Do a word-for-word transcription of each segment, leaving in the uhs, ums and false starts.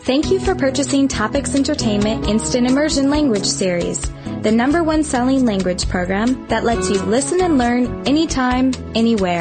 Thank you for purchasing Topics Entertainment Instant Immersion Language Series, the number one selling language program that lets you listen and learn anytime, anywhere.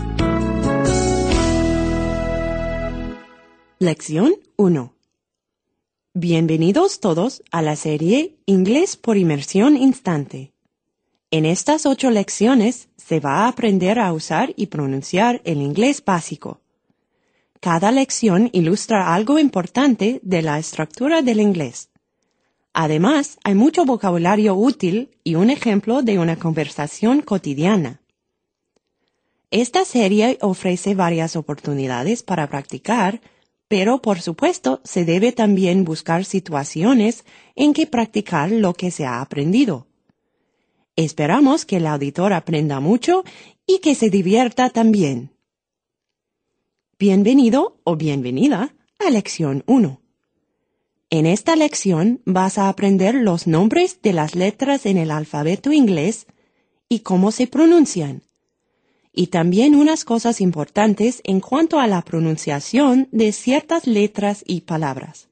Lección uno. Bienvenidos todos a la serie Inglés por Inmersión Instante. En estas ocho lecciones se va a aprender a usar y pronunciar el inglés básico. Cada lección ilustra algo importante de la estructura del inglés. Además, hay mucho vocabulario útil y un ejemplo de una conversación cotidiana. Esta serie ofrece varias oportunidades para practicar, pero por supuesto se debe también buscar situaciones en que practicar lo que se ha aprendido. Esperamos que el auditor aprenda mucho y que se divierta también. Bienvenido o bienvenida a lección uno. En esta lección vas a aprender los nombres de las letras en el alfabeto inglés y cómo se pronuncian, y también unas cosas importantes en cuanto a la pronunciación de ciertas letras y palabras.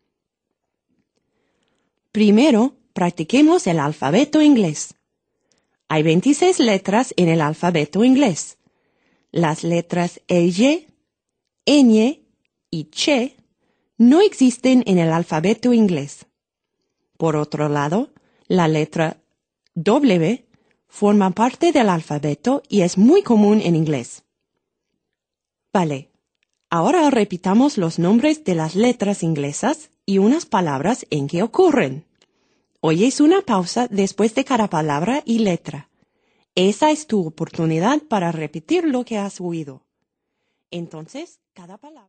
Primero, practiquemos el alfabeto inglés. Hay veintiséis letras en el alfabeto inglés. Las letras ñ, ñ y ch no existen en el alfabeto inglés. Por otro lado, la letra W forma parte del alfabeto y es muy común en inglés. Vale, ahora repitamos los nombres de las letras inglesas y unas palabras en que ocurren. Oyes una pausa después de cada palabra y letra. Esa es tu oportunidad para repetir lo que has oído. Entonces, cada palabra.